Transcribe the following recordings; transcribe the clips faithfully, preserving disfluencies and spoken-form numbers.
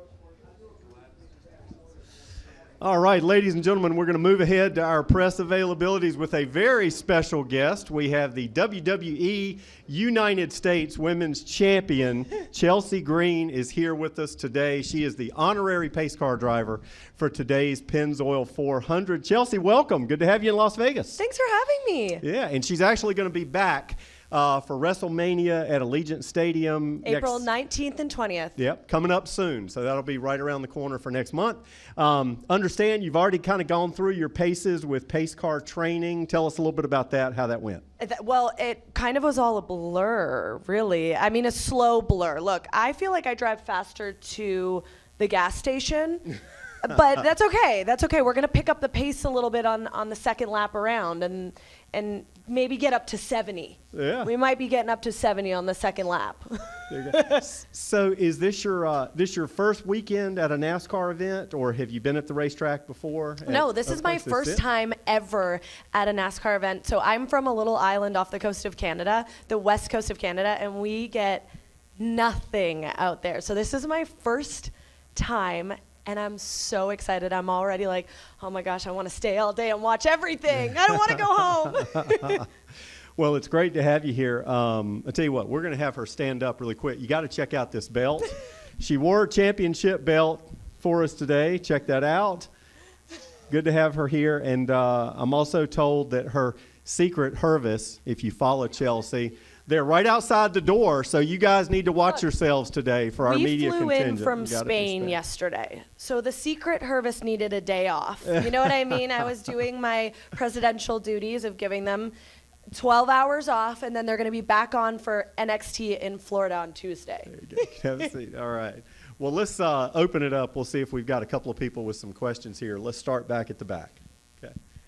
All right, ladies and gentlemen, we're going to move ahead to our press availabilities with a very special guest. We have the W W E United States Women's Champion, Chelsea Green, is here with us today. She is the honorary pace car driver for today's Pennzoil four hundred. Chelsea, welcome. Good to have you in Las Vegas. Thanks for having me. Yeah, and she's actually going to be back Uh, for WrestleMania at Allegiant Stadium. April next, nineteenth and twentieth. Yep, coming up soon. So that'll be right around the corner for next month. Um, understand you've already kind of gone through your paces with pace car training. Tell us a little bit about that, how that went. Well, it kind of was all a blur, really. I mean, a slow blur. Look, I feel like I drive faster to the gas station. But that's okay. That's okay. We're going to pick up the pace a little bit on, on the second lap around and and maybe get up to seventy. Yeah. We might be getting up to seventy on the second lap. There you go. So is this your uh, this your first weekend at a NASCAR event, or have you been at the racetrack before? No, at, this is oh, my this first it? time ever at a NASCAR event. So I'm from a little island off the coast of Canada, the west coast of Canada, and we get nothing out there. So this is my first time, and I'm so excited. I'm already like, oh my gosh, I want to stay all day and watch everything. I don't want to go home. Well, it's great to have you here. Um, I'll tell you what, we're going to have her stand up really quick. You got to check out this belt. She wore a championship belt for us today. Check that out. Good to have her here. And uh, I'm also told that her secret Hervis, if you follow Chelsea, they're right outside the door, so you guys need to watch Look, yourselves today for our media contingent. We flew in from You gotta Spain understand. yesterday, so the secret Hervis needed a day off. You know what I mean? I was doing my presidential duties of giving them twelve hours off, and then they're going to be back on for N X T in Florida on Tuesday. There you go. Have a seat. All right. Well, let's uh, open it up. We'll see if we've got a couple of people with some questions here. Let's start back at the back. Okay.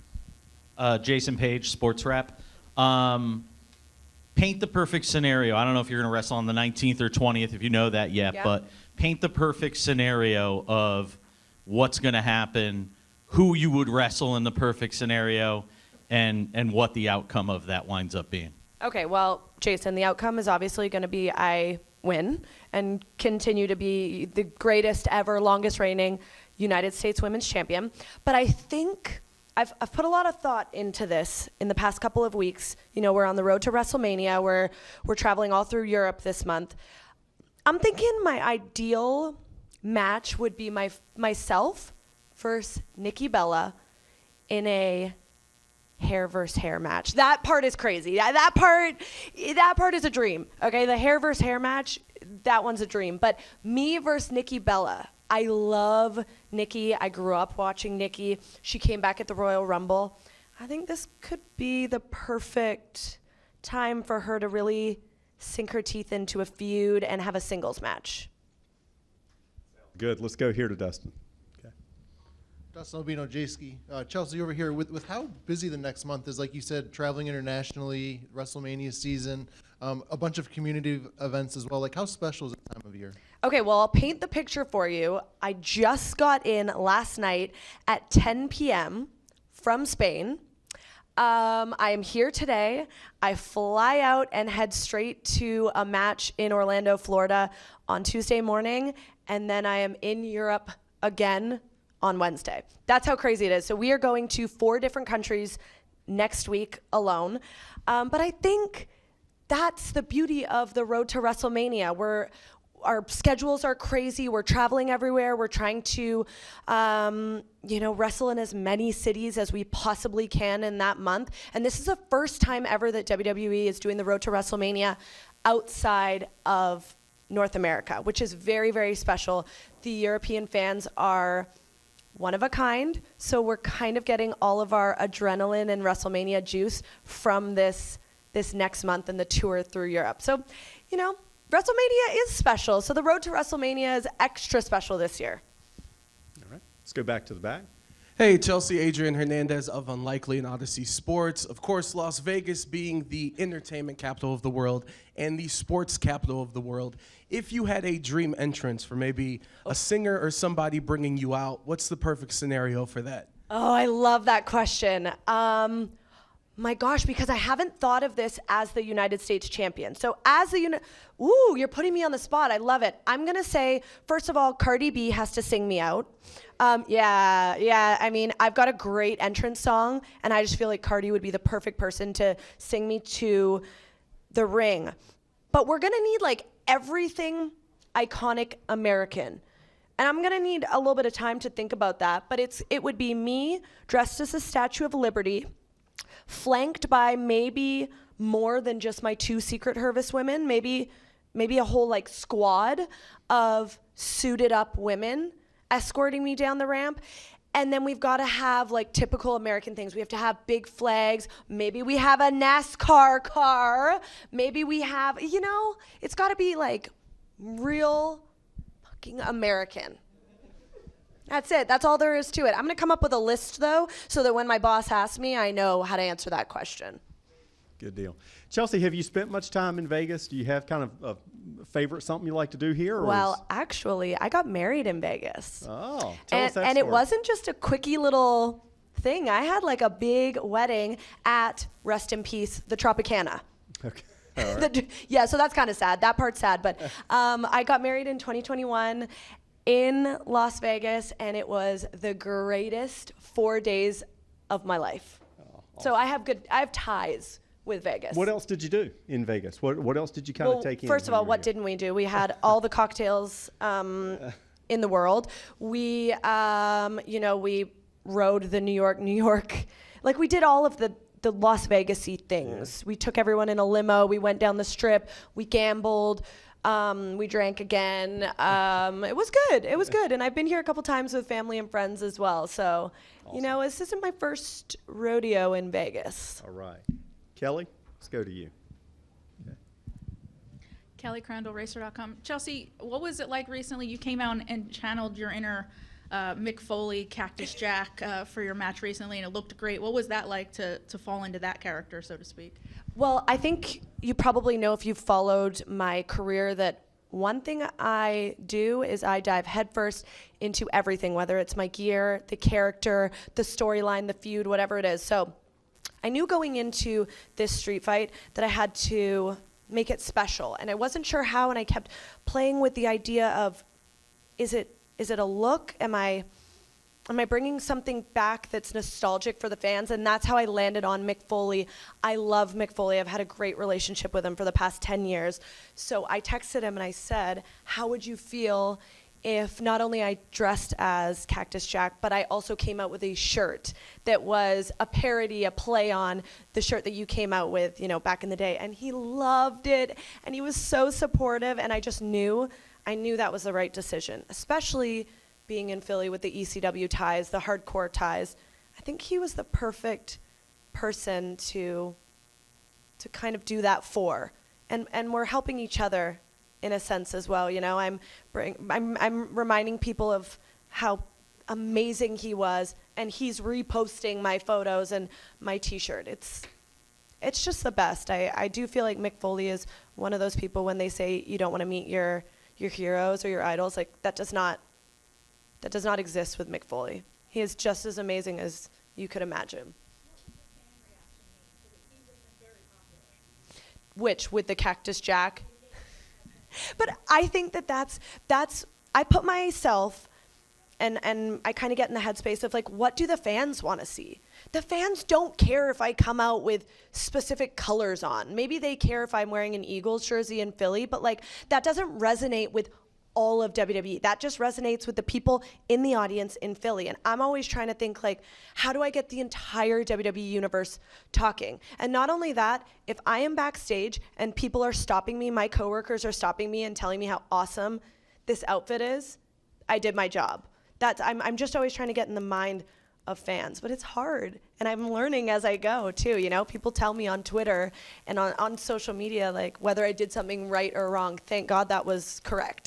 Uh, Jason Page, Sports Wrap. Um, paint the perfect scenario. I don't know if you're going to wrestle on the nineteenth or twentieth, if you know that yet, Yeah. but paint the perfect scenario of what's going to happen, who you would wrestle in the perfect scenario, and, and what the outcome of that winds up being. Okay, well, Jason, the outcome is obviously going to be I win and continue to be the greatest ever, longest reigning United States Women's Champion. But I think I've, I've put a lot of thought into this in the past couple of weeks. You know, we're on the road to WrestleMania. We're, we're traveling all through Europe this month. I'm thinking my ideal match would be my myself versus Nikki Bella in a hair versus hair match. That part is crazy. That, that part, that part is a dream. Okay, the hair versus hair match, that one's a dream. But me versus Nikki Bella. I love Nikki. I grew up watching Nikki. She came back at the Royal Rumble. I think this could be the perfect time for her to really sink her teeth into a feud and have a singles match. Good. Let's go here to Dustin. Dustin Albino, J-Ski. Uh, Chelsea, over here, with, with how busy the next month is, like you said, traveling internationally, WrestleMania season, um, a bunch of community events as well. Like, how special is this time of year? Okay, well, I'll paint the picture for you. I just got in last night at ten p.m. from Spain. Um, I am here today. I fly out and head straight to a match in Orlando, Florida on Tuesday morning, and then I am in Europe again on Wednesday. That's how crazy it is. So we are going to four different countries next week alone. Um, but I think that's the beauty of the road to WrestleMania. We're, our schedules are crazy. We're traveling everywhere. We're trying to, um, you know, wrestle in as many cities as we possibly can in that month. And this is the first time ever that W W E is doing the road to WrestleMania outside of North America, which is very, very special. The European fans are one of a kind, so we're kind of getting all of our adrenaline and WrestleMania juice from this this next month and the tour through Europe. So, you know, WrestleMania is special, so the road to WrestleMania is extra special this year. All right, let's go back to the back. Hey, Chelsea, Adrian Hernandez of Unlikely and Odyssey Sports. Of course, Las Vegas being the entertainment capital of the world and the sports capital of the world. If you had a dream entrance for maybe a singer or somebody bringing you out, what's the perfect scenario for that? Oh, I love that question. Um, My gosh, because I haven't thought of this as the United States champion. So as the uni- ooh, you're putting me on the spot. I love it. I'm gonna say, first of all, Cardi B has to sing me out. Um, yeah, yeah. I mean, I've got a great entrance song, and I just feel like Cardi would be the perfect person to sing me to the ring. But we're gonna need like everything iconic American. And I'm gonna need a little bit of time to think about that. But it's it would be me dressed as a Statue of Liberty, flanked by maybe more than just my two Secret Service women, maybe maybe a whole like squad of suited up women escorting me down the ramp. And then we've got to have like typical American things. We have to have big flags. Maybe we have a NASCAR car. Maybe we have, you know, it's got to be like real fucking American. That's it. That's all there is to it. I'm going to come up with a list, though, so that when my boss asks me, I know how to answer that question. Good deal. Chelsea, have you spent much time in Vegas? Do you have kind of a favorite, something you like to do here? Or Well, is- actually, I got married in Vegas. oh, tell and us that and it story. wasn't just a quickie little thing. I had like a big wedding at, rest in peace, the Tropicana. Okay. All right. The- yeah, so that's kind of sad. That part's sad. But um, I got married in twenty twenty-one in Las Vegas, and it was the greatest four days of my life. So I have good, I have ties with Vegas. What else did you do in Vegas? What What else did you kind Well, of take in? first of when all, you were what here? didn't we do? We had all the cocktails um, in the world. We, um, you know, we rode the New York, New York. Like we did all of the the Las Vegas-y things. We took everyone in a limo. We went down the strip. We gambled. Um, we drank again. Um, it was good. It was good. And I've been here a couple times with family and friends as well. So, you know, this isn't my first rodeo in Vegas. All right. Kelly, let's go to you. Kelly Crandall, Racer dot com. Chelsea, what was it like recently? You came out and channeled your inner uh, Mick Foley, Cactus Jack uh, for your match recently, and it looked great. What was that like to, to fall into that character, so to speak? Well, I think you probably know if you've followed my career that one thing I do is I dive headfirst into everything, whether it's my gear, the character, the storyline, the feud, whatever it is. So I knew going into this street fight that I had to make it special, and I wasn't sure how, and I kept playing with the idea of, is it is it a look? Am I am I bringing something back that's nostalgic for the fans? And that's how I landed on Mick Foley. I love Mick Foley. I've had a great relationship with him for the past ten years. So I texted him and I said, how would you feel if not only I dressed as Cactus Jack, but I also came out with a shirt that was a parody, a play on the shirt that you came out with, you know, back in the day. And he loved it, and he was so supportive, and I just knew, I knew that was the right decision, especially being in Philly with the E C W ties, the hardcore ties. I think he was the perfect person to to kind of do that for. And and we're helping each other in a sense as well, you know. I'm bring, I'm I'm reminding people of how amazing he was, and he's reposting my photos and my t-shirt. It's it's just the best. I, I do feel like Mick Foley is one of those people when they say you don't want to meet your your heroes or your idols, like that does not that does not exist with Mick Foley. He is just as amazing as you could imagine. Which, with the Cactus Jack? But I think that that's, that's I put myself, and, and I kind of get in the headspace of like, what do the fans want to see? The fans don't care if I come out with specific colors on. Maybe they care if I'm wearing an Eagles jersey in Philly, but like that doesn't resonate with all of W W E. That just resonates with the people in the audience in Philly. And I'm always trying to think like, how do I get the entire W W E universe talking? And not only that, if I am backstage and people are stopping me, my coworkers are stopping me and telling me how awesome this outfit is, I did my job. That's, I'm, I'm just always trying to get in the mind of fans, but it's hard. And I'm learning as I go too, you know? People tell me on Twitter and on, on social media, like whether I did something right or wrong. Thank God that was correct.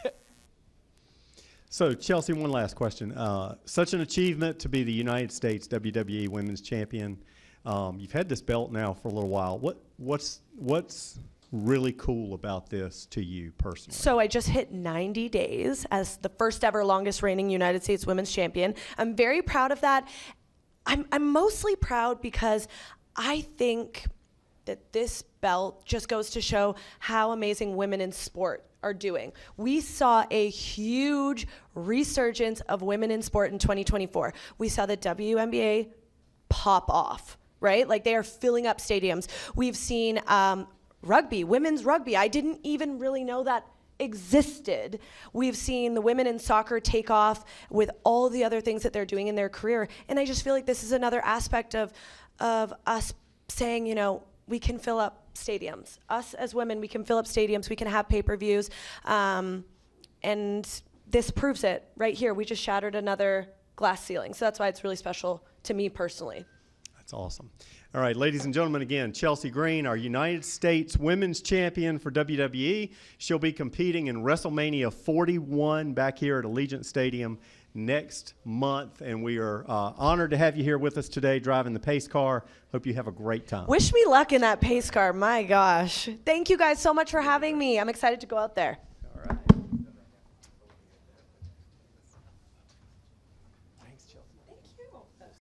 So, Chelsea, one last question. Uh, such an achievement to be the United States W W E Women's Champion. Um, you've had this belt now for a little while. What what's what's really cool about this to you personally? So I just hit ninety days as the first ever longest reigning United States Women's Champion. I'm very proud of that. I'm I'm mostly proud because I think that this belt just goes to show how amazing women in sport are doing. We saw a huge resurgence of women in sport in twenty twenty-four. We saw the W N B A pop off, right? Like they are filling up stadiums. We've seen um, rugby, women's rugby. I didn't even really know that existed. We've seen the women in soccer take off with all the other things that they're doing in their career. And I just feel like this is another aspect of, of us saying, you know, we can fill up stadiums. Us as women, we can fill up stadiums. We can have pay-per-views. Um, and this proves it right here. We just shattered another glass ceiling. So that's why it's really special to me personally. That's awesome. All right, ladies and gentlemen, again, Chelsea Green, our United States Women's Champion for W W E. She'll be competing in WrestleMania forty-one back here at Allegiant Stadium next month, and we are uh, honored to have you here with us today driving the pace car. Hope you have a great time. Wish me luck in that pace car. My gosh. Thank you guys so much for having me. I'm excited to go out there.